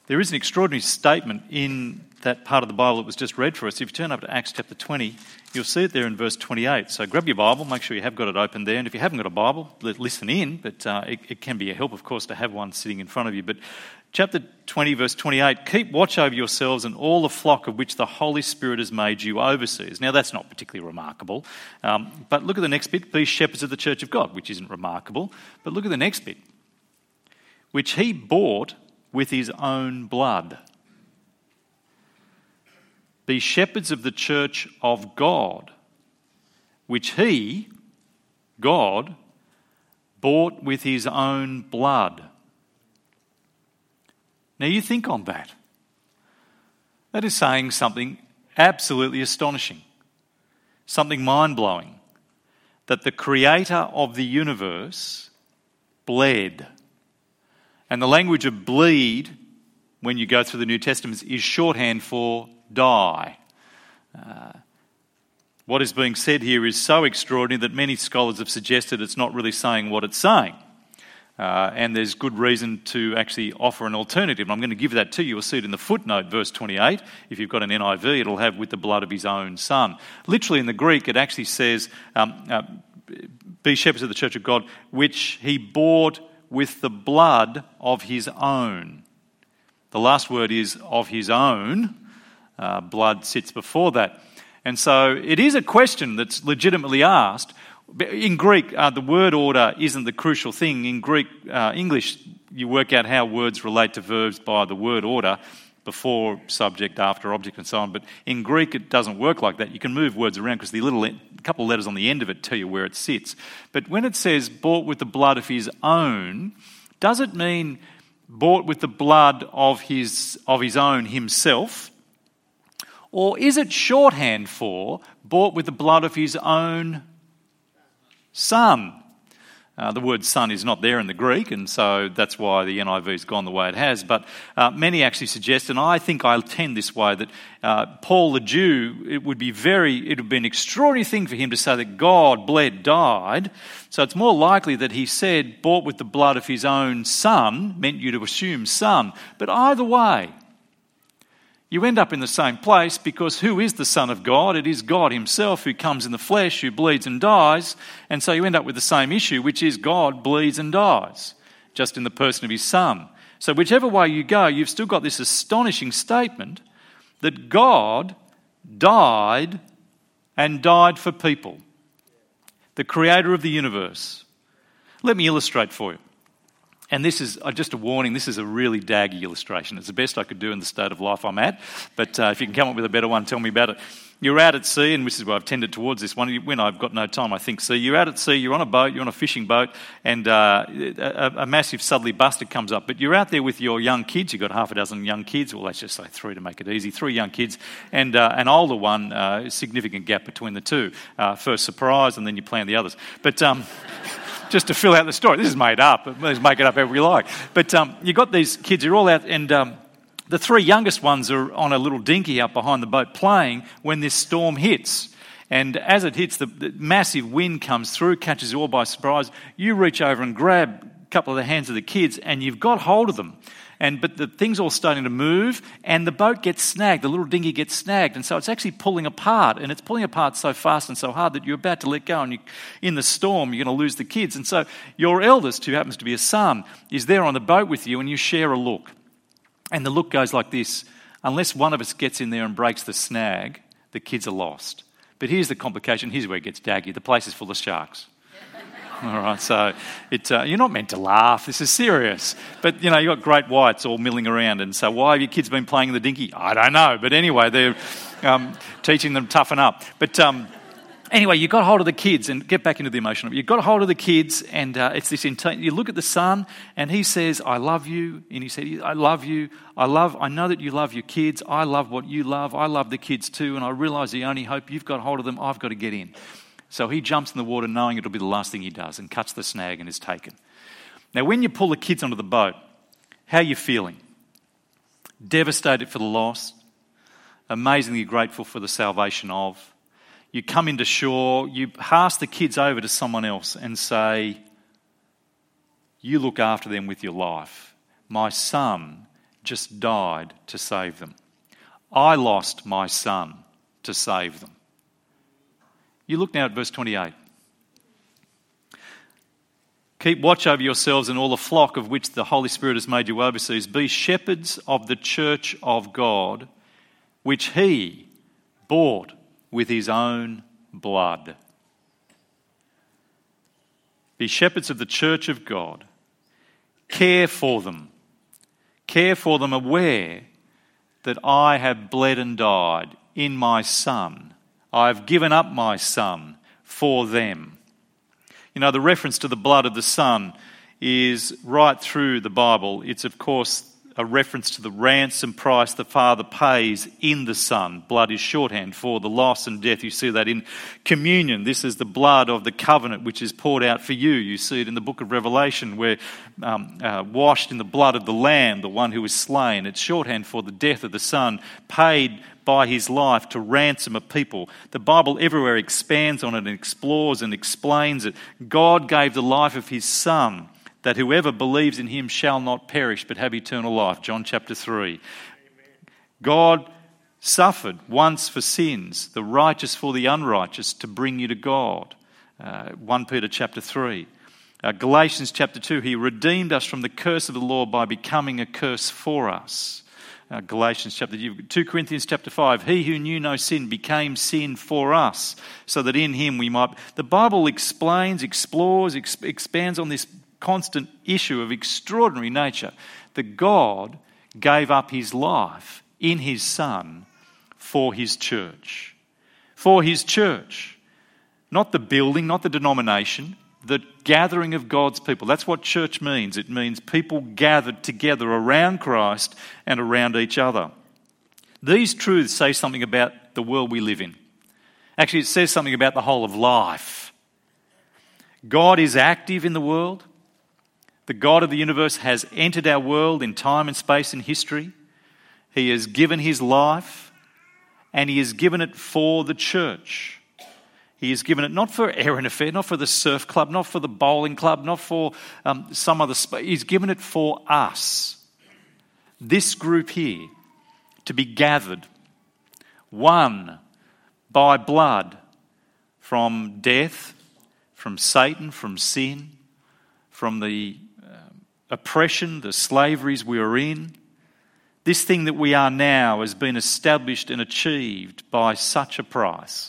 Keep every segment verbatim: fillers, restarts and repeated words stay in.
There is an extraordinary statement in that part of the Bible that was just read for us. If you turn up to Acts chapter twenty, you'll see it there in verse twenty-eight. So grab your Bible, make sure you have got it open there. And if you haven't got a Bible, listen in. But uh, it, it can be a help, of course, to have one sitting in front of you. But chapter twenty, verse twenty-eight, keep watch over yourselves and all the flock of which the Holy Spirit has made you overseers. Now, that's not particularly remarkable. Um, but look at the next bit, be shepherds of the church of God, which isn't remarkable. But look at the next bit, which he bought with his own blood. Be shepherds of the church of God, which he, God, bought with his own blood. Now you think on that. That is saying something absolutely astonishing, something mind-blowing, that the creator of the universe bled. And the language of bleed, when you go through the New Testament, is shorthand for die. Uh, what is being said here is so extraordinary that many scholars have suggested it's not really saying what it's saying. Uh, and there's good reason to actually offer an alternative. And I'm going to give that to you. You'll see it in the footnote, verse twenty-eight. If you've got an N I V, it'll have with the blood of his own son. Literally in the Greek, it actually says, um, uh, be shepherds of the church of God, which he bought with the blood of his own. The last word is of his own. Uh, blood sits before that. And so it is a question that's legitimately asked. In Greek, uh, the word order isn't the crucial thing. In Greek, uh, English, you work out how words relate to verbs by the word order, before, subject, after, object, and so on. But in Greek, it doesn't work like that. You can move words around because the little couple of letters on the end of it tell you where it sits. But when it says bought with the blood of his own, does it mean bought with the blood of his of his own himself? Or is it shorthand for bought with the blood of his own son? Uh, the word son is not there in the Greek, and so that's why the N I V's gone the way it has. But uh, many actually suggest, and I think I tend this way, that uh, Paul the Jew, it would be very, it would be an extraordinary thing for him to say that God bled, died. So it's more likely that he said, bought with the blood of his own son, meant you to assume son. But either way, you end up in the same place, because who is the Son of God? It is God himself who comes in the flesh, who bleeds and dies. And so you end up with the same issue, which is God bleeds and dies, just in the person of his Son. So whichever way you go, you've still got this astonishing statement that God died and died for people, the creator of the universe. Let me illustrate for you. And this is uh, just a warning, this is a really daggy illustration. It's the best I could do in the state of life I'm at. But uh, if you can come up with a better one, tell me about it. You're out at sea, and this is where I've tended towards this one. When I've got no time, I think. So you're out at sea, you're on a boat, you're on a fishing boat, and uh, a, a massive southerly bustard comes up. But you're out there with your young kids. You've got half a dozen young kids. Well, let's just say three to make it easy. Three young kids, and uh, an older one, uh, significant gap between the two. Uh, first surprise, and then you plan the others. But... Um, just to fill out the story. This is made up. Let's make it up however we like. But um, you've got these kids, you're all out, and um, the three youngest ones are on a little dinghy out behind the boat playing when this storm hits. And as it hits, the, the massive wind comes through, catches you all by surprise. You reach over and grab a couple of the hands of the kids, and you've got hold of them. And but the thing's all starting to move, and the boat gets snagged, the little dinghy gets snagged, and so it's actually pulling apart, and it's pulling apart so fast and so hard that you're about to let go, and you, in the storm you're going to lose the kids. And so your eldest, who happens to be a son, is there on the boat with you, and you share a look. And the look goes like this: unless one of us gets in there and breaks the snag, the kids are lost. But here's the complication, here's where it gets daggy. The place is full of sharks. All right, so it, uh, you're not meant to laugh. This is serious. But, you know, you've got great whites all milling around. And so why have your kids been playing in the dinghy? I don't know. But anyway, they're um, teaching them to toughen up. But um, anyway, you got hold of the kids, and get back into the emotion of it. You got hold of the kids, and uh, it's this intent. You look at the son, and he says, I love you. And he said, I love you. I love. I know that you love your kids. I love what you love. I love the kids too. And I realise the only hope you've got hold of them, I've got to get in. So he jumps in the water knowing it'll be the last thing he does, and cuts the snag and is taken. Now, when you pull the kids onto the boat, how are you feeling? Devastated for the loss, amazingly grateful for the salvation of. You come into shore, you pass the kids over to someone else and say, you look after them with your life. My son just died to save them. I lost my son to save them. You look now at verse twenty-eight. Keep watch over yourselves and all the flock of which the Holy Spirit has made you overseers. Be shepherds of the church of God, which he bought with his own blood. Be shepherds of the church of God. Care for them. Care for them, aware that I have bled and died in my Son. I have given up my Son for them. You know, the reference to the blood of the Son is right through the Bible. It's, of course, a reference to the ransom price the Father pays in the Son. Blood is shorthand for the loss and death. You see that in communion. This is the blood of the covenant which is poured out for you. You see it in the book of Revelation, where um, uh, washed in the blood of the Lamb, the one who was slain. It's shorthand for the death of the Son, paid by his life to ransom a people. The Bible everywhere expands on it and explores and explains it. God gave the life of his Son, that whoever believes in him shall not perish but have eternal life. John chapter three. Amen. God suffered once for sins, the righteous for the unrighteous, to bring you to God. Uh, First Peter chapter three. Uh, Galatians chapter two. He redeemed us from the curse of the law by becoming a curse for us. Uh, Galatians chapter two, Corinthians chapter five. He who knew no sin became sin for us, so that in him we might... The Bible explains, explores, ex- expands on this constant issue of extraordinary nature, that God gave up his life in his Son for his church. For his church. Not the building, not the denomination, the gathering of God's people. That's what church means. It means people gathered together around Christ and around each other. These truths say something about the world we live in. Actually, it says something about the whole of life. God is active in the world. The God of the universe has entered our world in time and space and history. He has given his life, and he has given it for the church. He has given it not for Erin Affair, not for the surf club, not for the bowling club, not for um, some other space. He's given it for us. This group here, to be gathered, won by blood from death, from Satan, from sin, from the um, oppression, the slaveries we are in. This thing that we are now has been established and achieved by such a price.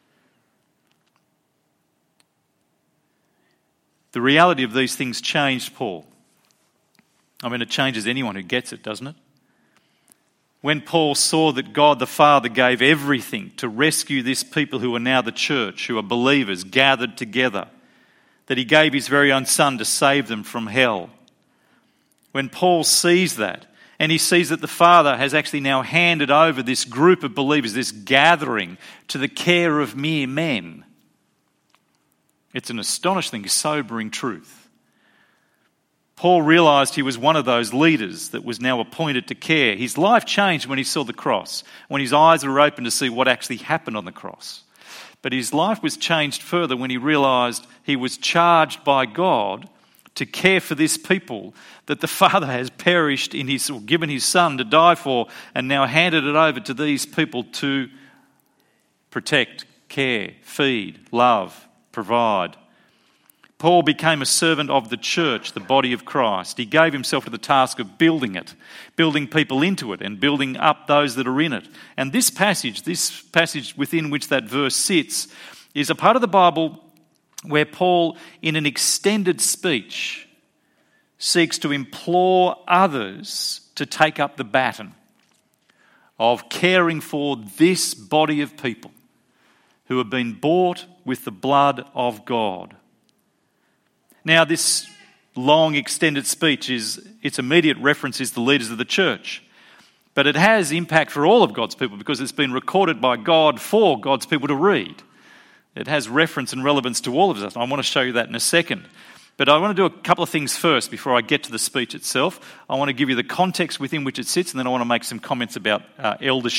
The reality of these things changed Paul. I mean, it changes anyone who gets it, doesn't it? When Paul saw that God the Father gave everything to rescue this people who are now the church, who are believers gathered together, that he gave his very own Son to save them from hell. When Paul sees that, and he sees that the Father has actually now handed over this group of believers, this gathering, to the care of mere men, it's an astonishing, sobering truth. Paul realised he was one of those leaders that was now appointed to care. His life changed when he saw the cross, when his eyes were open to see what actually happened on the cross. But his life was changed further when he realised he was charged by God to care for this people that the Father has perished in his, or given his Son to die for, and now handed it over to these people to protect, care, feed, love, provide. Paul became a servant of the church, the body of Christ. He gave himself to the task of building it, building people into it, and building up those that are in it. And this passage, this passage within which that verse sits, is a part of the Bible where Paul, in an extended speech, seeks to implore others to take up the baton of caring for this body of people who have been bought with the blood of God. Now, this long extended speech, is its immediate reference is the leaders of the church. But it has impact for all of God's people because it's been recorded by God for God's people to read. It has reference and relevance to all of us. I want to show you that in a second. But I want to do a couple of things first before I get to the speech itself. I want to give you the context within which it sits, and then I want to make some comments about uh, eldership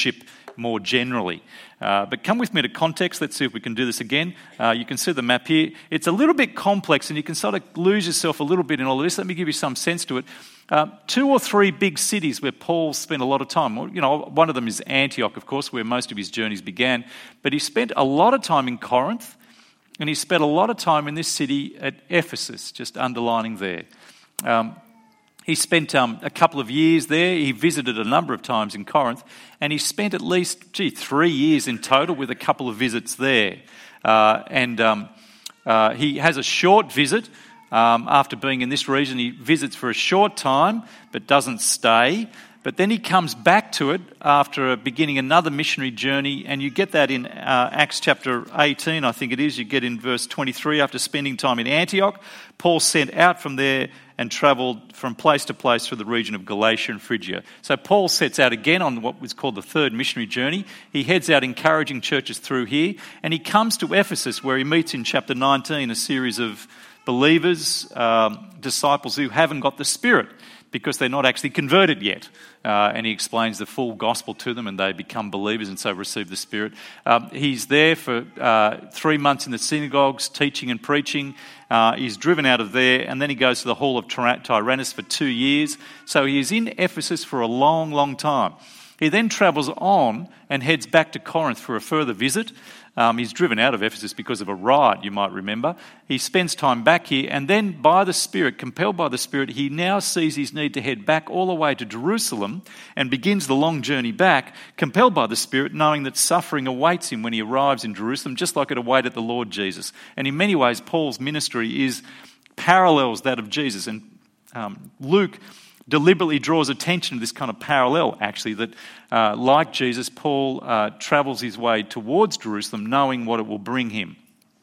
more generally. Uh, but come with me to context. Let's see if we can do this again. Uh, you can see the map here. It's a little bit complex and you can sort of lose yourself a little bit in all of this. Let me give you some sense to it. Uh, two or three big cities where Paul spent a lot of time. Well, you know, one of them is Antioch, of course, where most of his journeys began. But he spent a lot of time in Corinth, and he spent a lot of time in this city at Ephesus, just underlining there. Um, he spent um, a couple of years there. He visited a number of times in Corinth, and he spent at least, gee, three years in total with a couple of visits there. Uh, and um, uh, he has a short visit. Um, after being in this region, he visits for a short time but doesn't stay. But then he comes back to it after beginning another missionary journey, and you get that in uh, Acts chapter eighteen, I think it is. You get in verse twenty-three, after spending time in Antioch, Paul sent out from there and travelled from place to place through the region of Galatia and Phrygia. So Paul sets out again on what was called the third missionary journey. He heads out encouraging churches through here, and he comes to Ephesus, where he meets in chapter nineteen a series of believers, um, disciples who haven't got the Spirit because they're not actually converted yet. Uh, and he explains the full gospel to them and they become believers and so receive the Spirit. Um, he's there for uh, three months in the synagogues, teaching and preaching. Uh, he's driven out of there and then he goes to the hall of Tyrannus for two years. So he is in Ephesus for a long, long time. He then travels on and heads back to Corinth for a further visit. Um, he's driven out of Ephesus because of a riot, you might remember. He spends time back here, and then by the Spirit, compelled by the Spirit, he now sees his need to head back all the way to Jerusalem and begins the long journey back, compelled by the Spirit, knowing that suffering awaits him when he arrives in Jerusalem, just like it awaited the Lord Jesus. And in many ways, Paul's ministry is parallels that of Jesus. And um, Luke deliberately draws attention to this kind of parallel, actually, that uh, like Jesus, Paul uh, travels his way towards Jerusalem knowing what it will bring him.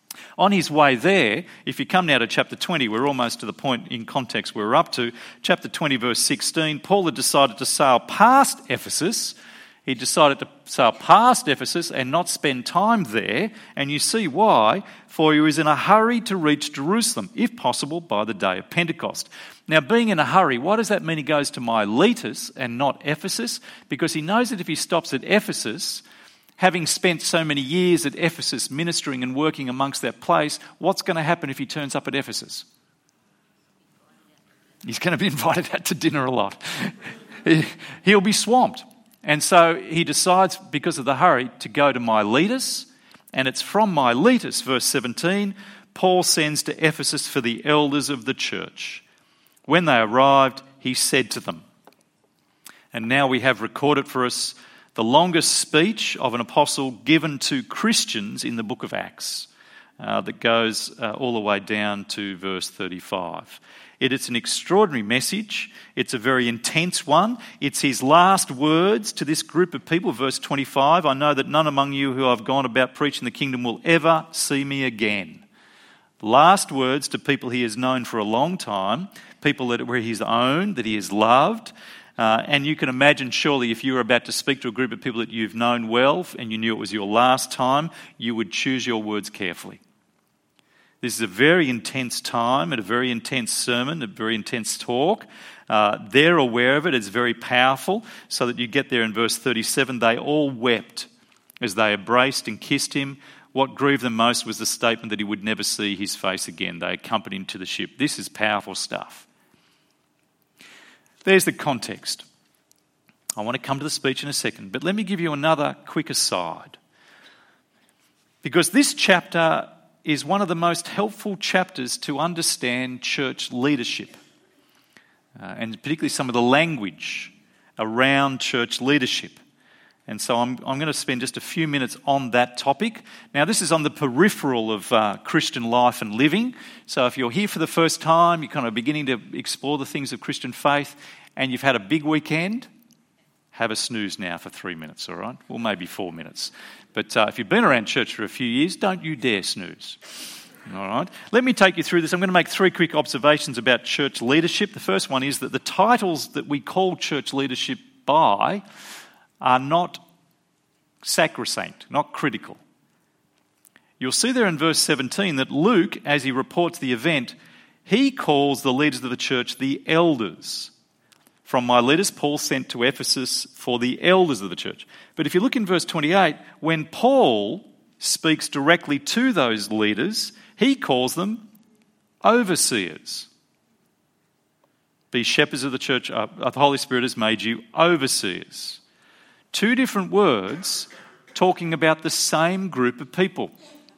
On his way there, if you come now to chapter twenty, we're almost to the point in context we're up to, chapter twenty, verse sixteen, Paul had decided to sail past Ephesus. He decided to sail past Ephesus and not spend time there, and you see why, for he was in a hurry to reach Jerusalem, if possible, by the day of Pentecost. Now, being in a hurry, why does that mean he goes to Miletus and not Ephesus? Because he knows that if he stops at Ephesus, having spent so many years at Ephesus ministering and working amongst that place, what's going to happen if he turns up at Ephesus? He's going to be invited out to dinner a lot. He'll be swamped. And so he decides, because of the hurry, to go to Miletus. And it's from Miletus, verse seventeen, Paul sends to Ephesus for the elders of the church. When they arrived, he said to them, and now we have recorded for us the longest speech of an apostle given to Christians in the book of Acts, uh, that goes uh, all the way down to verse thirty-five. It is an extraordinary message. It's a very intense one. It's his last words to this group of people. Verse twenty-five, I know that none among you who I've gone about preaching the kingdom will ever see me again. Last words to people he has known for a long time, people that were his own, that he has loved. Uh, and you can imagine, surely, if you were about to speak to a group of people that you've known well and you knew it was your last time, you would choose your words carefully. This is a very intense time and a very intense sermon, a very intense talk. Uh, they're aware of it. It's very powerful. So that you get there in verse thirty-seven, they all wept as they embraced and kissed him. What grieved them most was the statement that he would never see his face again. They accompanied him to the ship. This is powerful stuff. There's the context. I want to come to the speech in a second, but let me give you another quick aside. Because this chapter is one of the most helpful chapters to understand church leadership, uh, and particularly some of the language around church leadership. And so I'm, I'm going to spend just a few minutes on that topic. Now, this is on the peripheral of uh, Christian life and living. So if you're here for the first time, you're kind of beginning to explore the things of Christian faith, and you've had a big weekend, have a snooze now for three minutes, all right? Or maybe four minutes. But uh, if you've been around church for a few years, don't you dare snooze. All right. Let me take you through this. I'm going to make three quick observations about church leadership. The first one is that the titles that we call church leadership by are not sacrosanct, not critical. You'll see there in verse seventeen that Luke, as he reports the event, he calls the leaders of the church the elders. from Miletus, Paul sent to Ephesus for the elders of the church. But if you look in verse twenty-eight, when Paul speaks directly to those leaders, he calls them overseers. Be shepherds of the church, uh, the Holy Spirit has made you overseers. Two different words talking about the same group of people.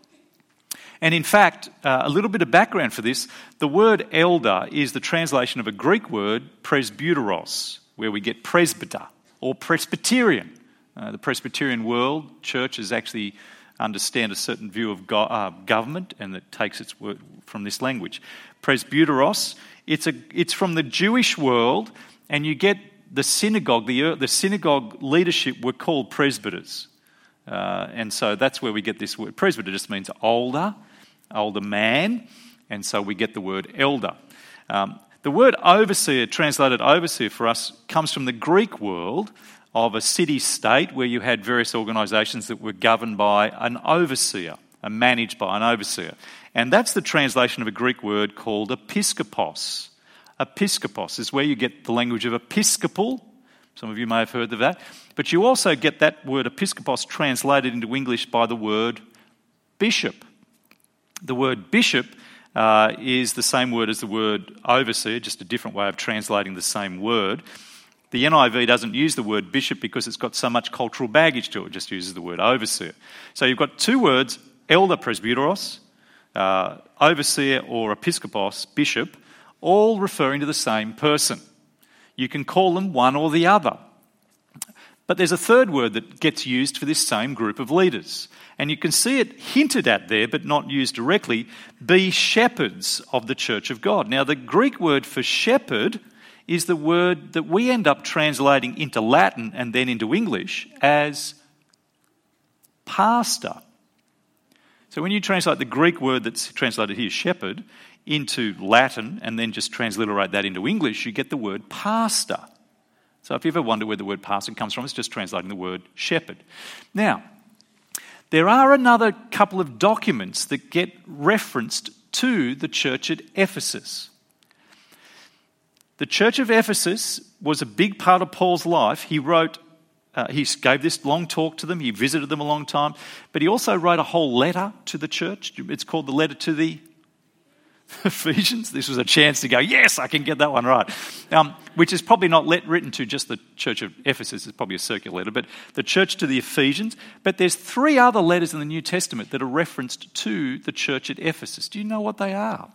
And in fact, uh, a little bit of background for this, the word elder is the translation of a Greek word, presbyteros, where we get presbyter or Presbyterian. Uh, the Presbyterian world, churches actually understand a certain view of go- uh, government, and it takes its word from this language. Presbyteros, it's a it's from the Jewish world, and you get the synagogue, the, the synagogue leadership were called presbyters. Uh, and so that's where we get this word. Presbyter just means older, older man, and so we get the word elder. Um, the word overseer, translated overseer for us, comes from the Greek world of a city-state where you had various organisations that were governed by an overseer, and managed by an overseer. And that's the translation of a Greek word called episkopos. Episkopos is where you get the language of episcopal. Some of you may have heard of that. But you also get that word episkopos translated into English by the word bishop. The word bishop uh, is the same word as the word overseer, just a different way of translating the same word. The N I V doesn't use the word bishop because it's got so much cultural baggage to it. It just uses the word overseer. So you've got two words, elder, presbyteros, uh, overseer or episkopos, bishop, all referring to the same person. You can call them one or the other. But there's a third word that gets used for this same group of leaders. And you can see it hinted at there, but not used directly, be shepherds of the church of God. Now, the Greek word for shepherd is the word that we end up translating into Latin and then into English as pastor. So when you translate the Greek word that's translated here, shepherd, into Latin and then just transliterate that into English, you get the word pastor. So if you ever wonder where the word pastor comes from, it's just translating the word shepherd. Now, there are another couple of documents that get referenced to the church at Ephesus. The church of Ephesus was a big part of Paul's life. He wrote, uh, he gave this long talk to them, he visited them a long time, but he also wrote a whole letter to the church. It's called the letter to the Ephesians. This was a chance to go, yes, I can get that one right. Um, which is probably not let, written to just the church of Ephesus. It's probably a circular letter, but the church to the Ephesians. But there's three other letters in the New Testament that are referenced to the church at Ephesus. Do you know what they are?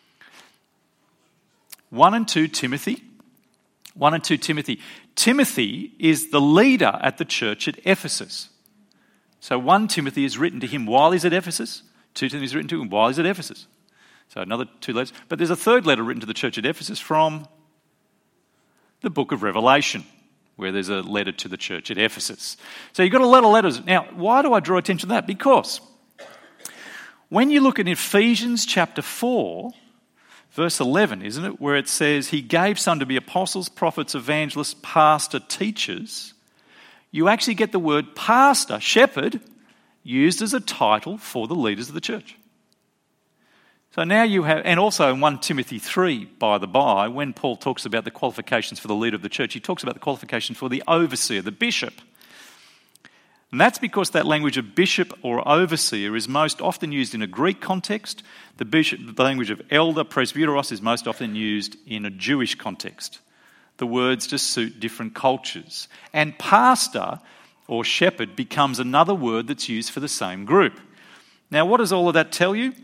One and two Timothy. One and two Timothy. Timothy is the leader at the church at Ephesus. So one Timothy is written to him while he's at Ephesus. Two Timothy is written to him while he's at Ephesus. So another two letters. But there's a third letter written to the church at Ephesus from the book of Revelation, where there's a letter to the church at Ephesus. So you've got a lot of letters. Now, why do I draw attention to that? Because when you look at Ephesians chapter four, verse eleven, isn't it, where it says, he gave some to be apostles, prophets, evangelists, pastor, teachers, you actually get the word pastor, shepherd, used as a title for the leaders of the church. So now you have, and also in First Timothy three, by the by, when Paul talks about the qualifications for the leader of the church, he talks about the qualifications for the overseer, the bishop. And that's because that language of bishop or overseer is most often used in a Greek context. The bishop, the language of elder, presbyteros, is most often used in a Jewish context. The words just suit different cultures. And pastor or shepherd becomes another word that's used for the same group. Now, what does all of that tell you?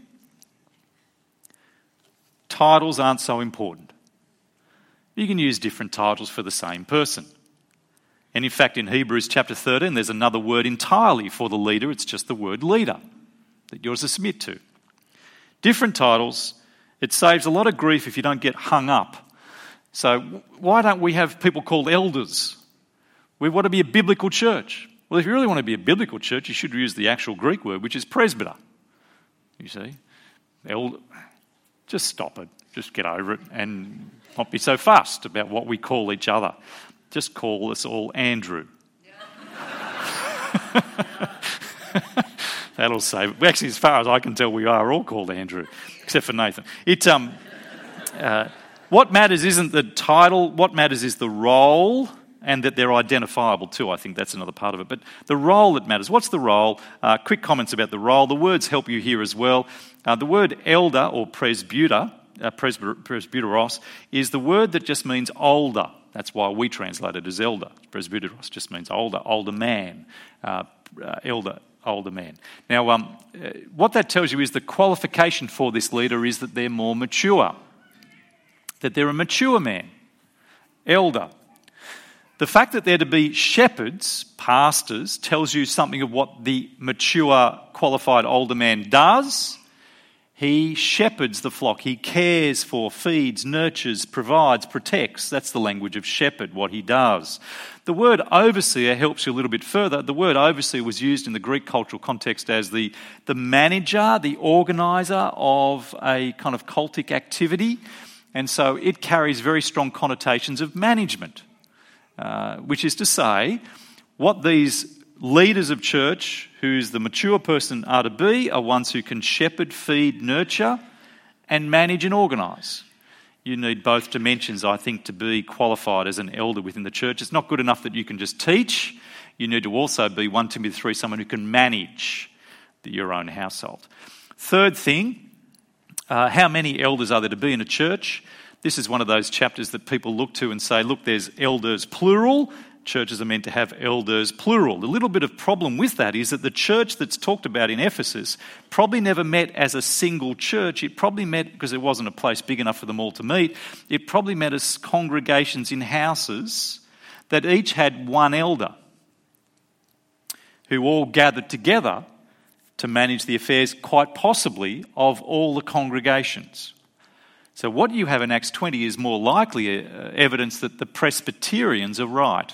Titles aren't so important. You can use different titles for the same person. And in fact, in Hebrews chapter thirteen, there's another word entirely for the leader. It's just the word leader that you're to submit to. Different titles. It saves a lot of grief if you don't get hung up. So why don't we have people called elders? We want to be a biblical church. Well, if you really want to be a biblical church, you should use the actual Greek word, which is presbyter. You see? Elder. Just stop it. Just get over it and not be so fussed about what we call each other. Just call us all Andrew. That'll save it. Actually, as far as I can tell, we are all called Andrew, except for Nathan. It um, uh, what matters isn't the title, what matters is the role, and that they're identifiable too. I think that's another part of it. But the role that matters. What's the role? Uh, quick comments about the role. The words help you here as well. Uh, the word elder or presbyter, uh, presbyter, presbyteros, is the word that just means older. That's why we translate it as elder. Presbyteros just means older, older man, uh, uh, elder, older man. Now, um, uh, what that tells you is the qualification for this leader is that they're more mature, that they're a mature man, elder. The fact that they're to be shepherds, pastors, tells you something of what the mature, qualified older man does. He shepherds the flock. He cares for, feeds, nurtures, provides, protects. That's the language of shepherd, what he does. The word overseer helps you a little bit further. The word overseer was used in the Greek cultural context as the, the manager, the organiser of a kind of cultic activity. And so it carries very strong connotations of management. Uh, which is to say, what these leaders of church, who's the mature person, are to be, are ones who can shepherd, feed, nurture, and manage and organise. You need both dimensions, I think, to be qualified as an elder within the church. It's not good enough that you can just teach. You need to also be, First Timothy three, someone who can manage the, your own household. Third thing, uh, how many elders are there to be in a church? This is one of those chapters that people look to and say, look, there's elders plural. Churches are meant to have elders plural. The little bit of problem with that is that the church that's talked about in Ephesus probably never met as a single church. It probably met, because there wasn't a place big enough for them all to meet, it probably met as congregations in houses that each had one elder who all gathered together to manage the affairs, quite possibly, of all the congregations. So what you have in Acts twenty is more likely uh, evidence that the Presbyterians are right.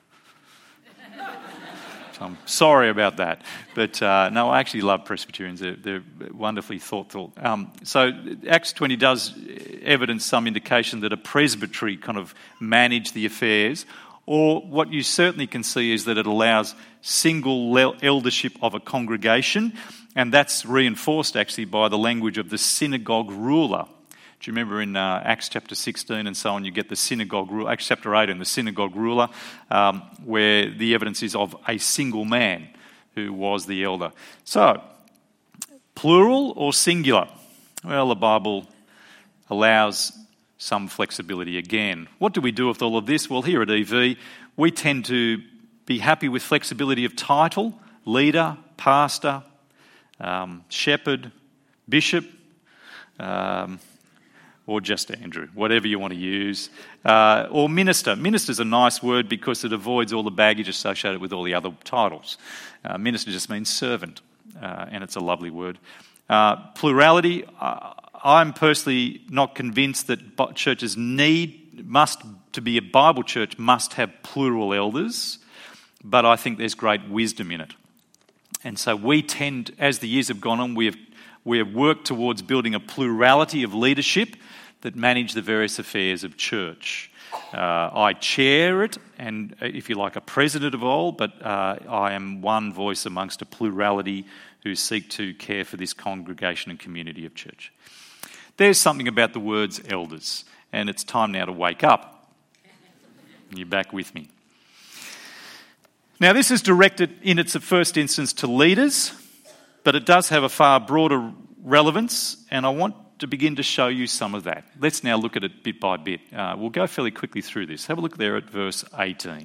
So I'm sorry about that. But uh, no, I actually love Presbyterians. They're, they're wonderfully thoughtful. Um, so Acts twenty does evidence some indication that a presbytery kind of managed the affairs. Or what you certainly can see is that it allows single eldership of a congregation. And that's reinforced actually by the language of the synagogue ruler. Do you remember in uh, Acts chapter sixteen and so on, you get the synagogue ruler, Acts chapter eight and the synagogue ruler, um, where the evidence is of a single man who was the elder. So, plural or singular? Well, the Bible allows some flexibility again. What do we do with all of this? Well, here at E V, we tend to be happy with flexibility of title, leader, pastor, um, shepherd, bishop, um, or just Andrew, whatever you want to use, uh, or minister. Minister's a nice word because it avoids all the baggage associated with all the other titles. Uh, minister just means servant, uh, and it's a lovely word. Uh, plurality, uh, I'm personally not convinced that churches need, must, to be a Bible church, must have plural elders, but I think there's great wisdom in it. And so we tend, as the years have gone on, we have we have worked towards building a plurality of leadership that manage the various affairs of church. Uh, I chair it, and if you like, a president of all, but uh, I am one voice amongst a plurality who seek to care for this congregation and community of church. There's something about the words elders, and it's time now to wake up. You're back with me. Now, this is directed in its first instance to leaders, but it does have a far broader relevance, and I want to begin to show you some of that. Let's now look at it bit by bit. Uh, we'll go fairly quickly through this. Have a look there at verse eighteen.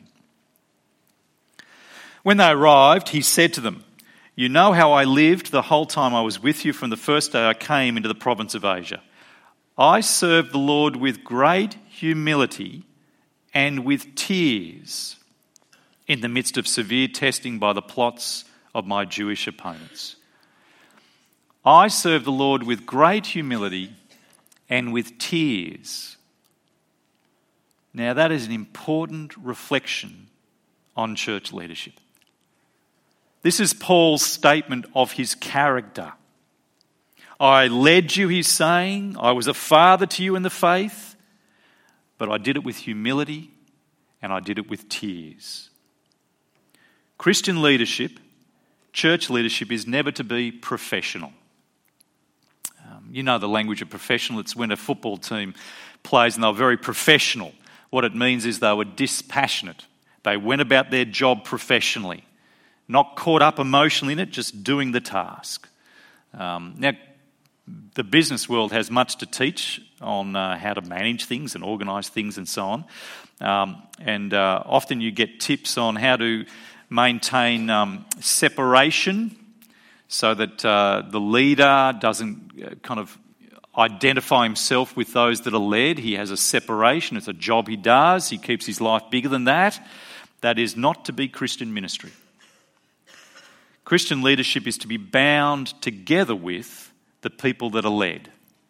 When they arrived, he said to them, "You know how I lived the whole time I was with you from the first day I came into the province of Asia. I served the Lord with great humility and with tears in the midst of severe testing by the plots of my Jewish opponents. I serve the Lord with great humility and with tears." Now that is an important reflection on church leadership. This is Paul's statement of his character. I led you, he's saying. I was a father to you in the faith, but I did it with humility and I did it with tears. Christian leadership, church leadership, is never to be professional. Um, you know the language of professional. It's when a football team place, and they were very professional. What it means is they were dispassionate. They went about their job professionally, not caught up emotionally in it, just doing the task. Um, now, the business world has much to teach on uh, how to manage things and organise things and so on. Um, and uh, often you get tips on how to maintain um, separation so that uh, the leader doesn't kind of identify himself with those that are led. He has a separation. It's a job he does. He keeps his life bigger than that. That is not to be Christian ministry. Christian leadership is to be bound together with the people that are led,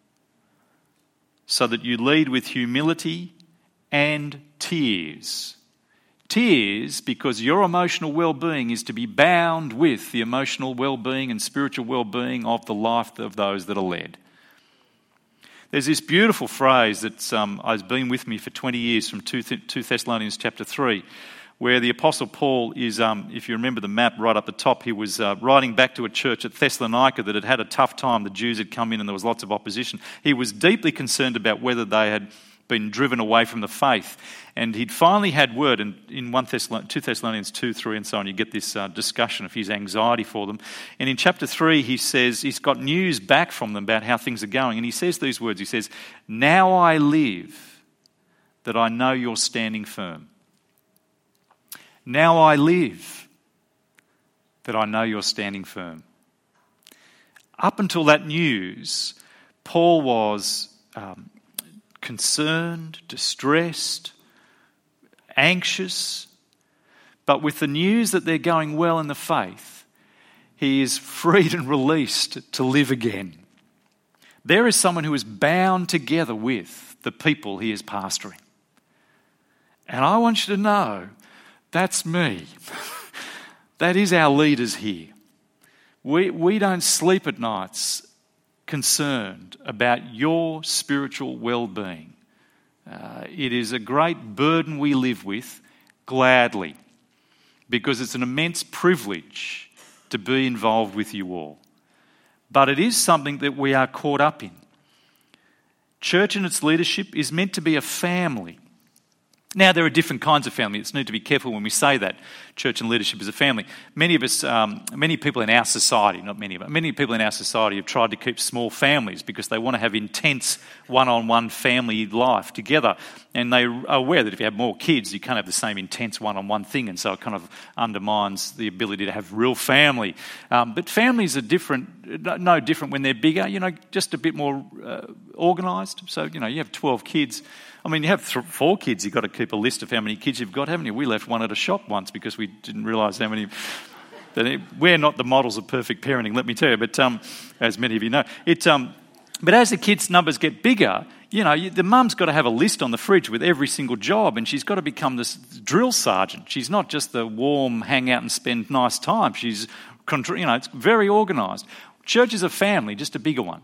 so that you lead with humility and tears. Tears because your emotional well-being is to be bound with the emotional well-being and spiritual well-being of the life of those that are led. There's this beautiful phrase that's um, has been with me for twenty years from two Thessalonians chapter three, where the Apostle Paul is, um, if you remember the map right up the top, he was uh, writing back to a church at Thessalonica that had had a tough time. The Jews had come in and there was lots of opposition. He was deeply concerned about whether they had been driven away from the faith. And he'd finally had word, and in one Thessalon- two Thessalonians two, three and so on, you get this uh, discussion of his anxiety for them. And in chapter three, he says he's got news back from them about how things are going. And he says these words, he says, "Now I live that I know you're standing firm. Now I live that I know you're standing firm." Up until that news, Paul was um, concerned, distressed, anxious. But with the news that they're going well in the faith, he is freed and released to live again. There is someone who is bound together with the people he is pastoring. And I want you to know, that's me. That is our leaders here. We, we don't sleep at nights concerned about your spiritual well-being. Uh, it is a great burden we live with gladly, because it's an immense privilege to be involved with you all. But it is something that we are caught up in. Church and its leadership is meant to be a family. Now, there are different kinds of family. It's need to be careful when we say that church and leadership is a family. Many of us, um, many people in our society, not many of us, many people in our society have tried to keep small families because they want to have intense one-on-one family life together. And they are aware that if you have more kids, you can't have the same intense one-on-one thing, and so it kind of undermines the ability to have real family. Um, but families are different, no different when they're bigger, you know, just a bit more uh, organised. So, you know, you have twelve kids. I mean, you have th- four kids, you've got to keep a list of how many kids you've got, haven't you? We left one at a shop once because we didn't realise how many... We're not the models of perfect parenting, let me tell you, but um, as many of you know. It, um, but as the kids' numbers get bigger, you know, you, the mum's got to have a list on the fridge with every single job, and she's got to become this drill sergeant. She's not just the warm, hang out and spend nice time. She's, you know, it's very organised. Church is a family, just a bigger one,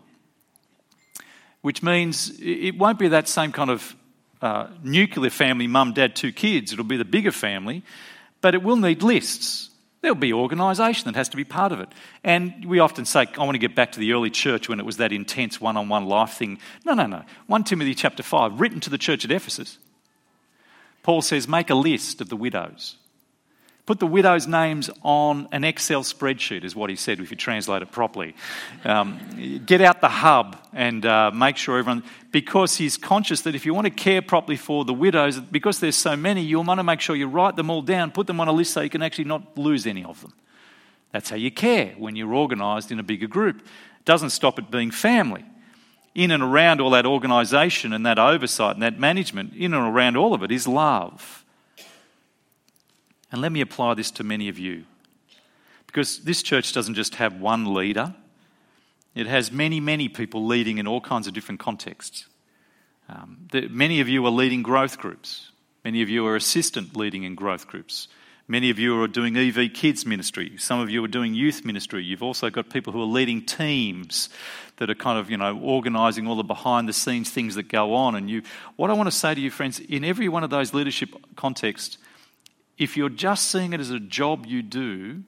which means it won't be that same kind of Uh, nuclear family, mum, dad, two kids. It'll be the bigger family, but it will need lists. There'll be organisation that has to be part of it. And we often say, I want to get back to the early church when it was that intense one-on-one life thing. No, no, no. First Timothy chapter five, written to the church at Ephesus, Paul says, make a list of the widows. Put the widows' names on an Excel spreadsheet, is what he said, if you translate it properly. Um, get out the hub and uh, make sure everyone... Because he's conscious that if you want to care properly for the widows, because there's so many, you'll want to make sure you write them all down, put them on a list so you can actually not lose any of them. That's how you care when you're organised in a bigger group. It doesn't stop it being family. In and around all that organisation and that oversight and that management, in and around all of it is love. And let me apply this to many of you. Because this church doesn't just have one leader. It has many, many people leading in all kinds of different contexts. Um, the, many of you are leading growth groups. Many of you are assistant leading in growth groups. Many of you are doing E V Kids ministry. Some of you are doing youth ministry. You've also got people who are leading teams that are kind of, you know, organising all the behind-the-scenes things that go on. And you, what I want to say to you, friends, in every one of those leadership contexts, if you're just seeing it as a job you do,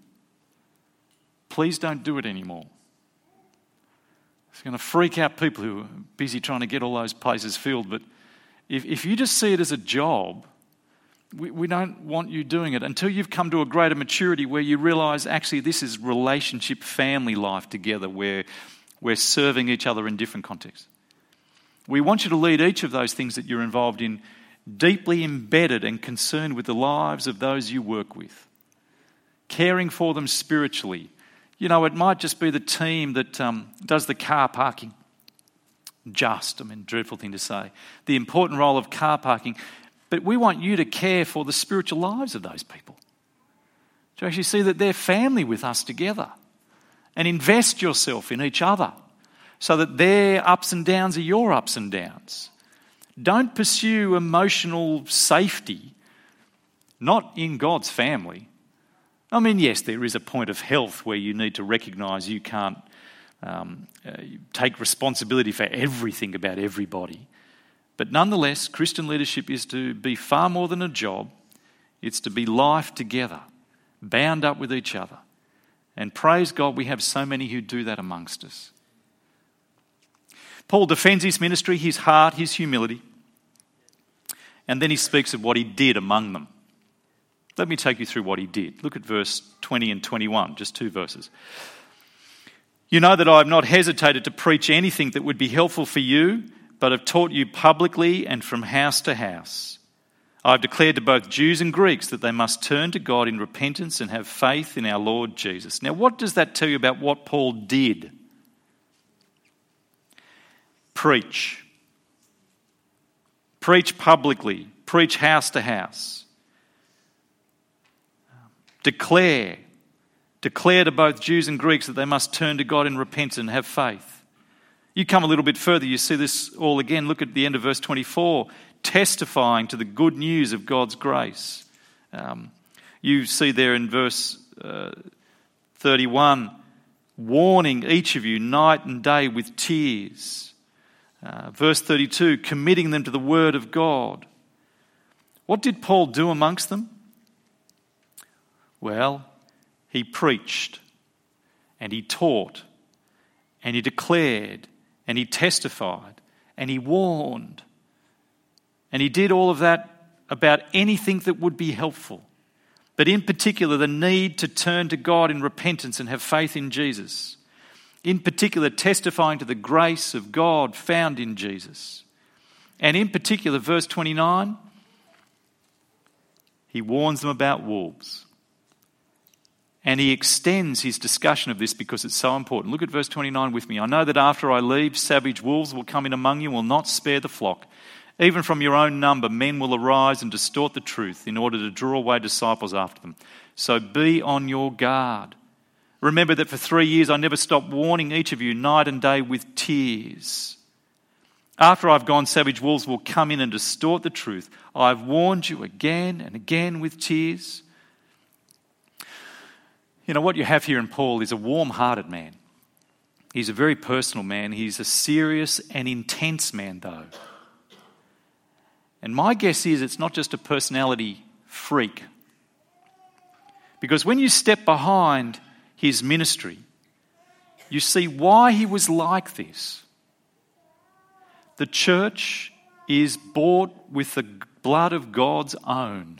please don't do it anymore. It's going to freak out people who are busy trying to get all those places filled, but if, if you just see it as a job, we, we don't want you doing it until you've come to a greater maturity where you realise actually this is relationship, family life together where we're serving each other in different contexts. We want you to lead each of those things that you're involved in deeply embedded and concerned with the lives of those you work with, caring for them spiritually. You know, it might just be the team that um, does the car parking. Just, I mean, dreadful thing to say. The important role of car parking. But we want you to care for the spiritual lives of those people. To actually see that they're family with us together. And invest yourself in each other so that their ups and downs are your ups and downs. Don't pursue emotional safety, not in God's family. I mean, yes, there is a point of health where you need to recognise you can't um, uh, take responsibility for everything about everybody. But nonetheless, Christian leadership is to be far more than a job. It's to be life together, bound up with each other. And praise God, we have so many who do that amongst us. Paul defends his ministry, his heart, his humility. And then he speaks of what he did among them. Let me take you through what he did. Look at verse twenty and twenty-one, just two verses. You know that I have not hesitated to preach anything that would be helpful for you, but have taught you publicly and from house to house. I have declared to both Jews and Greeks that they must turn to God in repentance and have faith in our Lord Jesus. Now, what does that tell you about what Paul did? Preach. Preach publicly. Preach house to house. Declare. Declare to both Jews and Greeks that they must turn to God in repentance and have faith. You come a little bit further, you see this all again. Look at the end of verse twenty-four. Testifying to the good news of God's grace. Um, you see there in verse uh, thirty-one, warning each of you night and day with tears. Uh, verse thirty-two, committing them to the word of God. What did Paul do amongst them? Well, he preached and he taught and he declared and he testified and he warned. And he did all of that about anything that would be helpful. But in particular, the need to turn to God in repentance and have faith in Jesus. In particular, testifying to the grace of God found in Jesus. And in particular, verse twenty-nine, he warns them about wolves. And he extends his discussion of this because it's so important. Look at verse twenty-nine with me. I know that after I leave, savage wolves will come in among you and will not spare the flock. Even from your own number, men will arise and distort the truth in order to draw away disciples after them. So be on your guard. Remember that for three years I never stopped warning each of you night and day with tears. After I've gone, savage wolves will come in and distort the truth. I've warned you again and again with tears. You know, what you have here in Paul is a warm-hearted man. He's a very personal man. He's a serious and intense man, though. And my guess is it's not just a personality freak. Because when you step behind his ministry, you see why he was like this. The church is bought with the blood of God's own.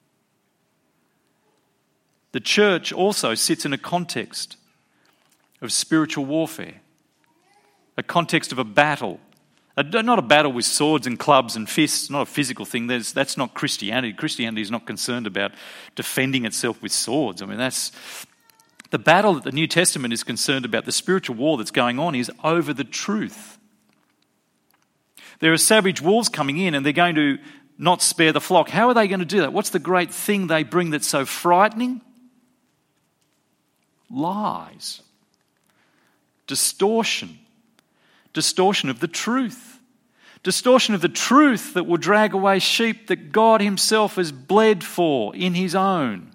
The church also sits in a context of spiritual warfare, a context of a battle. Not a battle with swords and clubs and fists, not a physical thing. There's, that's not Christianity. Christianity is not concerned about defending itself with swords. I mean, that's the battle that the New Testament is concerned about, the spiritual war that's going on, is over the truth. There are savage wolves coming in and they're going to not spare the flock. How are they going to do that? What's the great thing they bring that's so frightening? Lies. Distortion. Distortion of the truth. Distortion of the truth that will drag away sheep that God himself has bled for in his own.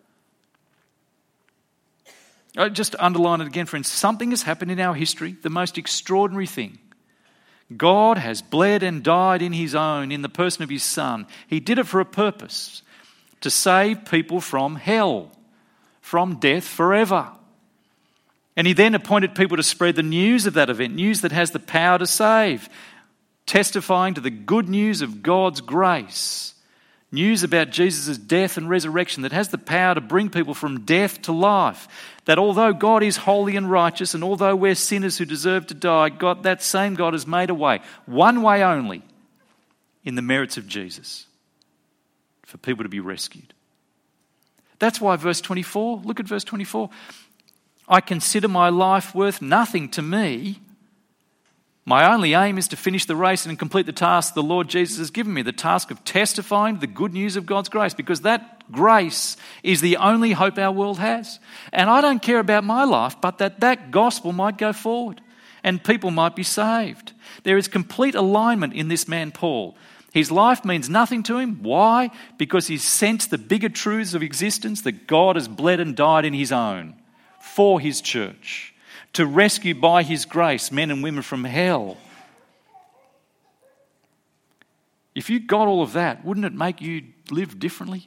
I just underline it again, friends. Something has happened in our history, the most extraordinary thing. God has bled and died in his own, in the person of his Son. He did it for a purpose, to save people from hell, from death forever. And he then appointed people to spread the news of that event, news that has the power to save. testifying to the good news of God's grace, news about Jesus' death and resurrection that has the power to bring people from death to life, that although God is holy and righteous, and although we're sinners who deserve to die, God, that same God has made a way, one way only, in the merits of Jesus, for people to be rescued. That's why verse twenty-four, look at verse twenty-four. I consider my life worth nothing to me. My only aim is to finish the race and complete the task the Lord Jesus has given me, the task of testifying the good news of God's grace, because that grace is the only hope our world has. And I don't care about my life, but that that gospel might go forward and people might be saved. There is complete alignment in this man, Paul. His life means nothing to him. Why? Because he's sensed the bigger truths of existence, that God has bled and died in his own for his church, to rescue by his grace men and women from hell. If you got all of that, wouldn't it make you live differently?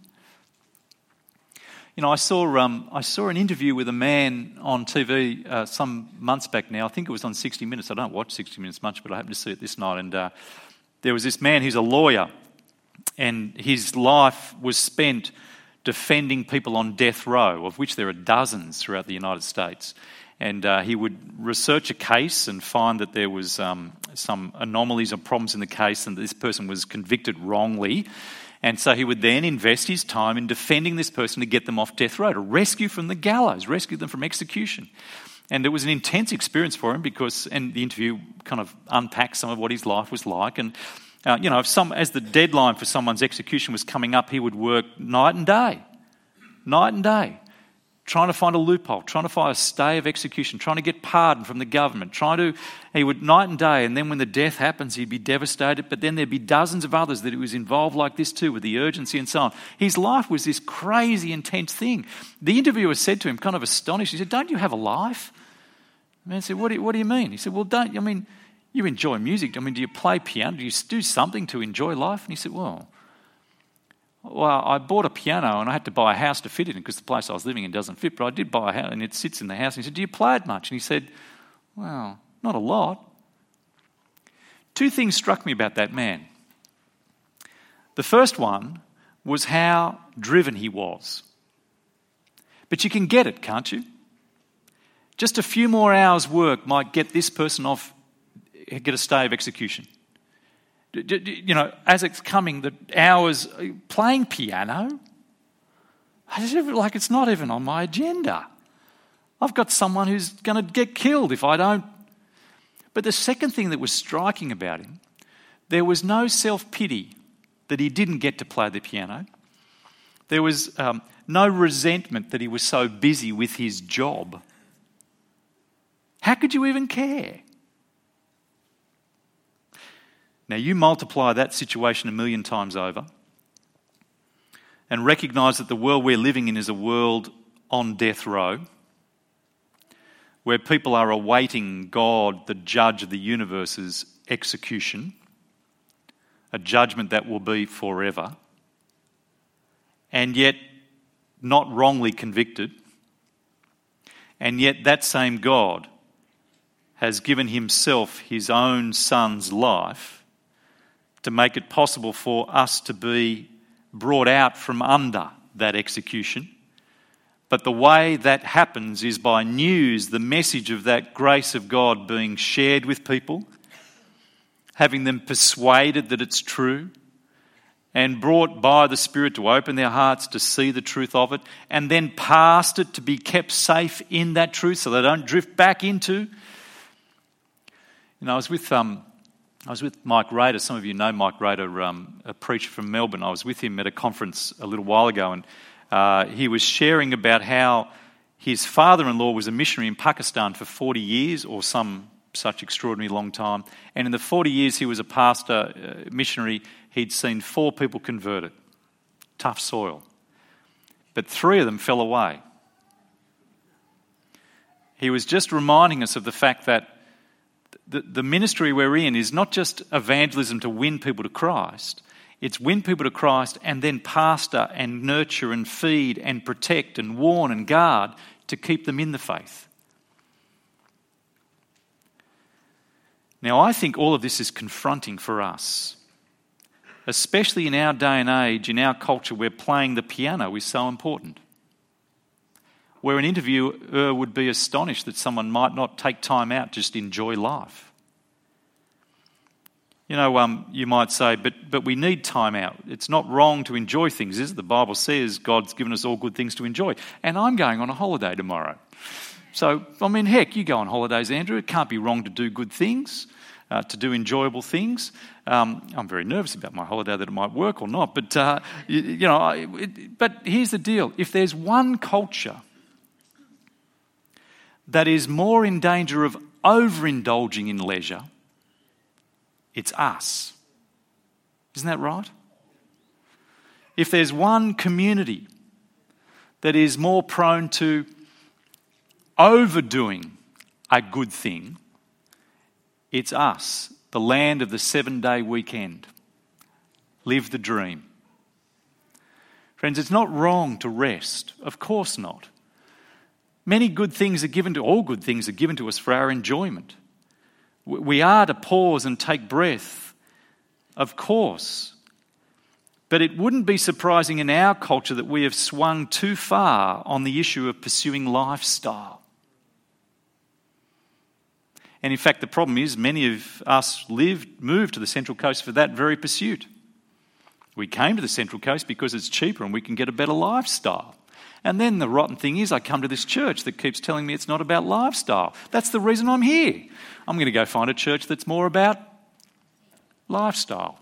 You know, I saw um, I saw an interview with a man on T V uh, some months back now. I think it was on sixty minutes. I don't watch sixty minutes much, but I happened to see it this night. And uh, there was this man who's a lawyer, and his life was spent defending people on death row, of which there are dozens throughout the United States. And uh, he would research a case and find that there was um, some anomalies or problems in the case and that this person was convicted wrongly. And so he would then invest his time in defending this person to get them off death row, to rescue from the gallows, rescue them from execution. And it was an intense experience for him because, and the interview kind of unpacked some of what his life was like. And, uh, you know, if some, as the deadline for someone's execution was coming up, he would work night and day, night and day, trying to find a loophole, trying to find a stay of execution, trying to get pardon from the government, trying to, he would night and day, and then when the death happens, he'd be devastated, but then there'd be dozens of others that he was involved like this too, with the urgency and so on. His life was this crazy, intense thing. The interviewer said to him, kind of astonished, he said, don't you have a life? The man said, what do you, what do you mean? He said, well, don't, I mean, you enjoy music. I mean, do you play piano? Do you do something to enjoy life? And he said, well, Well, I bought a piano and I had to buy a house to fit it in because the place I was living in doesn't fit, but I did buy a house and it sits in the house. And he said, do you play it much? And he said, well, not a lot. Two things struck me about that man. The first one was how driven he was. But you can get it, can't you? Just a few more hours' work might get this person off, get a stay of execution. You know, as it's coming, the hours playing piano, I just feel like it's not even on my agenda. I've got someone who's going to get killed if I don't. But the second thing that was striking about him, there was no self-pity that he didn't get to play the piano. There was um, no resentment that he was so busy with his job. How could you even care? Now, you multiply that situation a million times over and recognise that the world we're living in is a world on death row, where people are awaiting God, the judge of the universe's execution, a judgment that will be forever, and yet not wrongly convicted, and yet that same God has given himself his own son's life to make it possible for us to be brought out from under that execution. But the way that happens is by news, the message of that grace of God being shared with people, having them persuaded that it's true, and brought by the Spirit to open their hearts to see the truth of it, and then past it to be kept safe in that truth so they don't drift back into. You know, I was with... um. I was with Mike Rader. Some of you know Mike Rader, um, a preacher from Melbourne. I was with him at a conference a little while ago, and uh, he was sharing about how his father-in-law was a missionary in Pakistan for forty years, or some such extraordinary long time. And in the forty years he was a pastor, uh, missionary, he'd seen four people converted. Tough soil. But three of them fell away. He was just reminding us of the fact that The, the ministry we're in is not just evangelism to win people to Christ. It's win people to Christ and then pastor and nurture and feed and protect and warn and guard to keep them in the faith. Now, I think all of this is confronting for us, especially in our day and age, in our culture where playing the piano is so important, where an interviewer would be astonished that someone might not take time out just to enjoy life. You know, um, you might say, but but we need time out. It's not wrong to enjoy things, is it? The Bible says God's given us all good things to enjoy. And I'm going on a holiday tomorrow. So, I mean, heck, you go on holidays, Andrew. It can't be wrong to do good things, uh, to do enjoyable things. Um, I'm very nervous about my holiday, that it might work or not. But, uh, you, you know, I, it, but here's the deal. If there's one culture that is more in danger of overindulging in leisure, it's us. Isn't that right? If there's one community that is more prone to overdoing a good thing, it's us, the land of the seven-day weekend. Live the dream. Friends, it's not wrong to rest. Of course not. Many good things are given to, all good things are given to us for our enjoyment. We are to pause and take breath, of course. But it wouldn't be surprising in our culture that we have swung too far on the issue of pursuing lifestyle. And in fact, the problem is many of us lived, moved to the Central Coast for that very pursuit. We came to the Central Coast because it's cheaper and we can get a better lifestyle. And then the rotten thing is I come to this church that keeps telling me it's not about lifestyle. That's the reason I'm here. I'm going to go find a church that's more about lifestyle.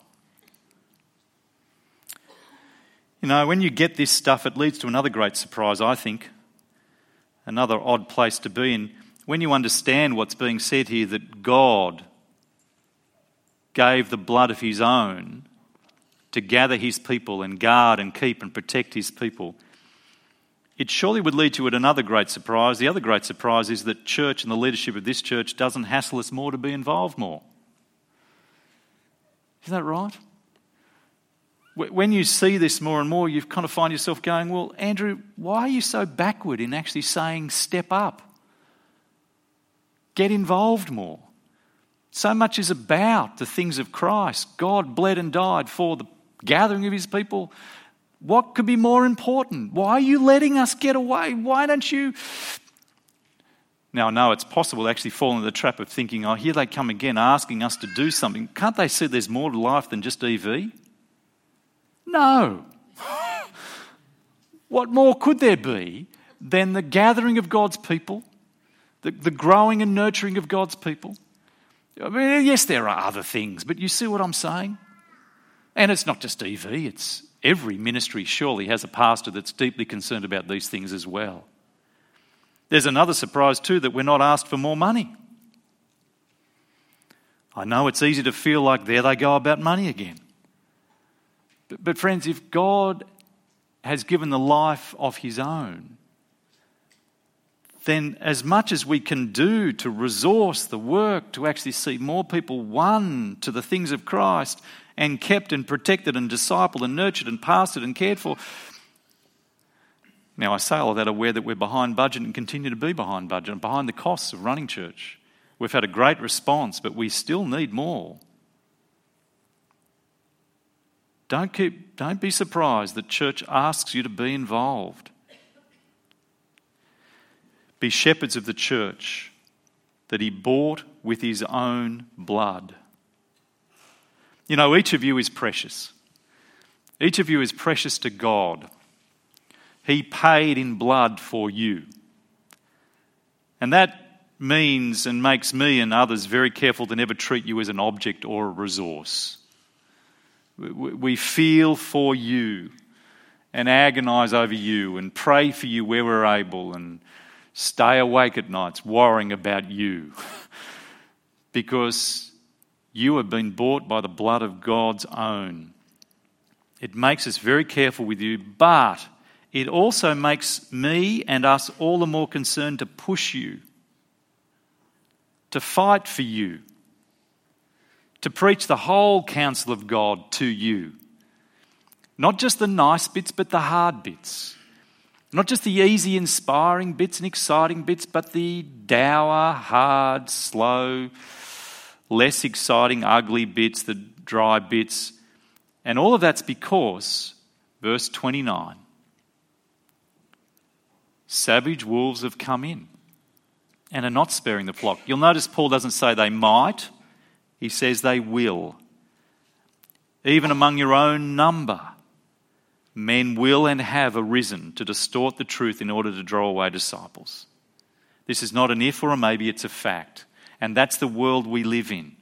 You know, when you get this stuff, it leads to another great surprise, I think. Another odd place to be in. When you understand what's being said here, that God gave the blood of his own to gather his people and guard and keep and protect his people, it surely would lead you at another great surprise. The other great surprise is that church and the leadership of this church doesn't hassle us more to be involved more. Isn't that right? When you see this more and more, you kind of find yourself going, well, Andrew, why are you so backward in actually saying step up? Get involved more. So much is about the things of Christ. God bled and died for the gathering of his people. What could be more important? Why are you letting us get away? Why don't you... Now, I know it's possible to actually fall into the trap of thinking, oh, here they come again asking us to do something. Can't they see there's more to life than just E V? No. What more could there be than the gathering of God's people, the, the growing and nurturing of God's people? I mean, yes, there are other things, but you see what I'm saying? And it's not just E V, it's... Every ministry surely has a pastor that's deeply concerned about these things as well. There's another surprise too, that we're not asked for more money. I know it's easy to feel like there they go about money again. But, but friends, if God has given the life of his own, then as much as we can do to resource the work to actually see more people won to the things of Christ and kept and protected and discipled and nurtured and pastored and cared for. Now, I say all of that aware that we're behind budget and continue to be behind budget and behind the costs of running church. We've had a great response, but we still need more. Don't keep, don't be surprised that church asks you to be involved. Be shepherds of the church that he bought with his own blood. You know, each of you is precious. Each of you is precious to God. He paid in blood for you. And that means and makes me and others very careful to never treat you as an object or a resource. We feel for you and agonise over you and pray for you where we're able and stay awake at nights worrying about you. Because you have been bought by the blood of God's own. It makes us very careful with you, but it also makes me and us all the more concerned to push you, to fight for you, to preach the whole counsel of God to you. Not just the nice bits, but the hard bits. Not just the easy, inspiring bits and exciting bits, but the dour, hard, slow, less exciting, ugly bits, the dry bits. And all of that's because, verse twenty-nine, savage wolves have come in and are not sparing the flock. You'll notice Paul doesn't say they might, he says they will. Even among your own number, men will and have arisen to distort the truth in order to draw away disciples. This is not an if or a maybe, it's a fact. And that's the world we live in.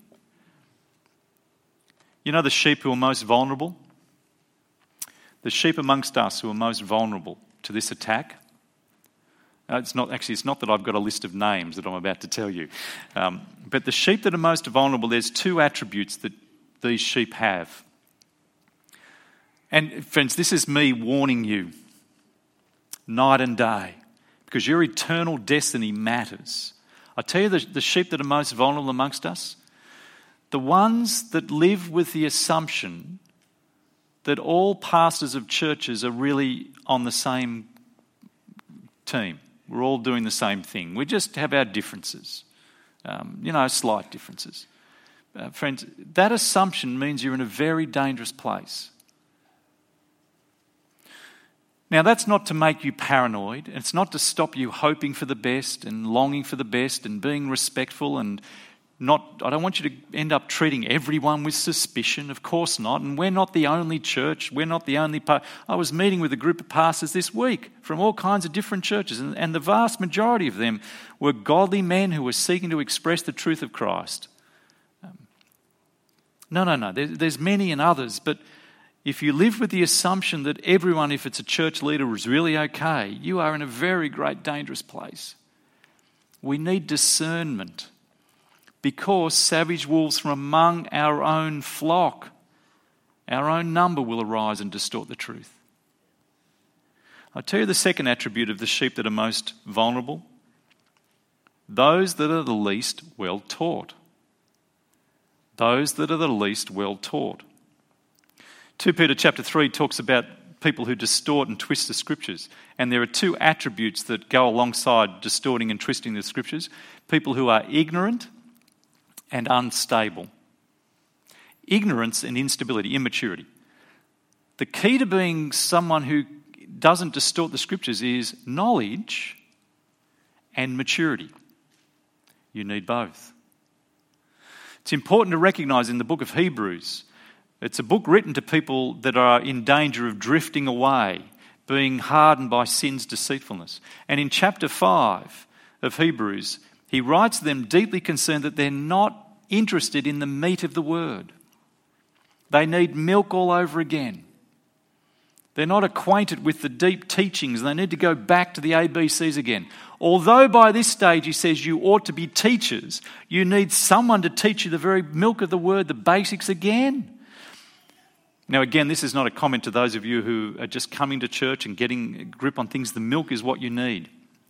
You know the sheep who are most vulnerable? The sheep amongst us who are most vulnerable to this attack. Uh, it's not actually. It's not that I've got a list of names that I'm about to tell you, um, but the sheep that are most vulnerable. There's two attributes that these sheep have. And friends, this is me warning you, night and day, because your eternal destiny matters. I tell you, the, the sheep that are most vulnerable amongst us, the ones that live with the assumption that all pastors of churches are really on the same team. We're all doing the same thing. We just have our differences, um, you know, slight differences. Uh, friends, that assumption means you're in a very dangerous place. Now, that's not to make you paranoid. It's not to stop you hoping for the best and longing for the best and being respectful and not. I don't want you to end up treating everyone with suspicion. Of course not. And we're not the only church. We're not the only part. I was meeting with a group of pastors this week from all kinds of different churches, and, and the vast majority of them were godly men who were seeking to express the truth of Christ. Um, no, no, no. There, there's many and others, but if you live with the assumption that everyone, if it's a church leader, is really okay, you are in a very great dangerous place. We need discernment because savage wolves from among our own flock, our own number, will arise and distort the truth. I'll tell you the second attribute of the sheep that are most vulnerable. Those that are the least well taught. Those that are the least well taught. Second Peter chapter three talks about people who distort and twist the scriptures. And there are two attributes that go alongside distorting and twisting the scriptures. People who are ignorant and unstable. Ignorance and instability, immaturity. The key to being someone who doesn't distort the scriptures is knowledge and maturity. You need both. It's important to recognise in the book of Hebrews, it's a book written to people that are in danger of drifting away, being hardened by sin's deceitfulness. And in chapter five of Hebrews, he writes them deeply concerned that they're not interested in the meat of the word. They need milk all over again. They're not acquainted with the deep teachings. They need to go back to the A B Cs again. Although by this stage he says you ought to be teachers, you need someone to teach you the very milk of the word, the basics again. Now, again, this is not a comment to those of you who are just coming to church and getting a grip on things. The milk is what you need.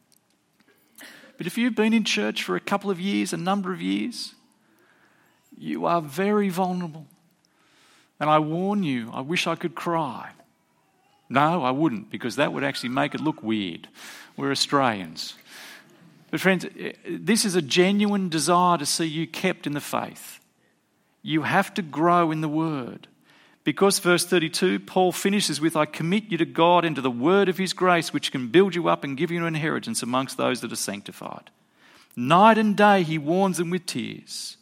But if you've been in church for a couple of years, a number of years, you are very vulnerable. And I warn you, I wish I could cry. No, I wouldn't, because that would actually make it look weird. We're Australians. But friends, this is a genuine desire to see you kept in the faith. You have to grow in the word. Because verse thirty-two, Paul finishes with, I commit you to God and to the word of his grace, which can build you up and give you an inheritance amongst those that are sanctified. Night and day he warns them with tears.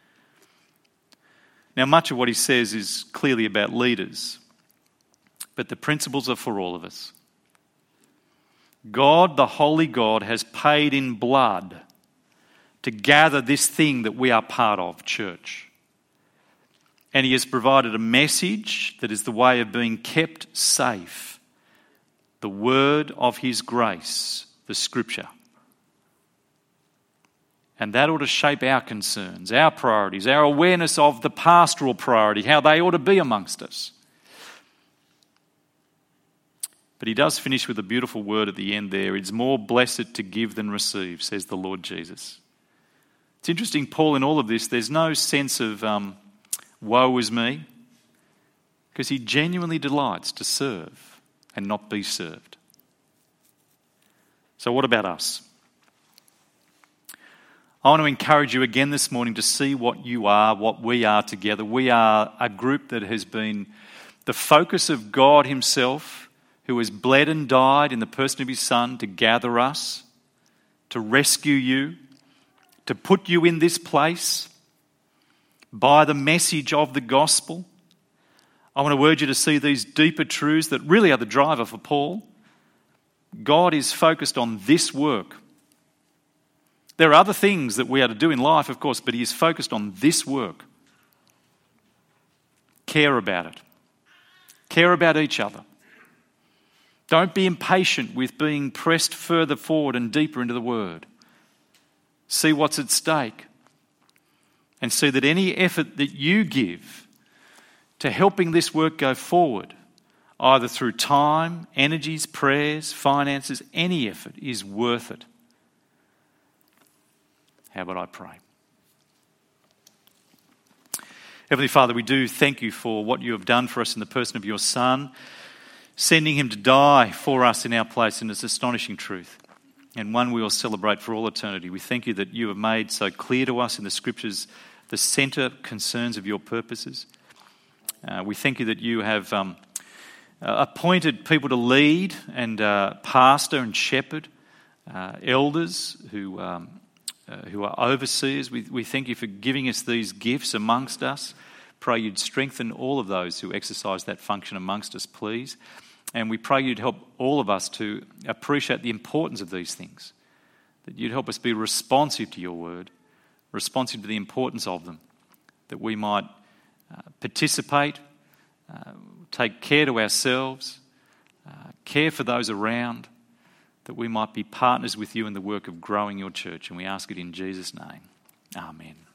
Now, much of what he says is clearly about leaders, but the principles are for all of us. God, the holy God, has paid in blood to gather this thing that we are part of, church. And he has provided a message that is the way of being kept safe. The word of his grace, the scripture. And that ought to shape our concerns, our priorities, our awareness of the pastoral priority, how they ought to be amongst us. But he does finish with a beautiful word at the end there. It's more blessed to give than receive, says the Lord Jesus. It's interesting, Paul, in all of this, there's no sense of um, woe is me, because he genuinely delights to serve and not be served. So what about us? I want to encourage you again this morning to see what you are, what we are together. We are a group that has been the focus of God himself, who has bled and died in the person of his Son to gather us, to rescue you, to put you in this place by the message of the gospel. I want to urge you to see these deeper truths that really are the driver for Paul. God is focused on this work. There are other things that we are to do in life, of course, but he is focused on this work. Care about it. Care about each other. Don't be impatient with being pressed further forward and deeper into the Word. See what's at stake. And see that any effort that you give to helping this work go forward, either through time, energies, prayers, finances, any effort is worth it. How about I pray? Heavenly Father, we do thank you for what you have done for us in the person of your Son, sending him to die for us in our place, and it's astonishing truth, and one we will celebrate for all eternity. We thank you that you have made so clear to us in the Scriptures the centre concerns of your purposes. Uh, we thank you that you have um, uh, appointed people to lead and uh, pastor and shepherd, uh, elders who... Um, Uh, who are overseers. We, we thank you for giving us these gifts amongst us. Pray you'd strengthen all of those who exercise that function amongst us, please. And we pray you'd help all of us to appreciate the importance of these things, that you'd help us be responsive to your word, responsive to the importance of them, that we might uh, participate, uh, take care to ourselves, uh, care for those around, that we might be partners with you in the work of growing your church. And we ask it in Jesus' name. Amen.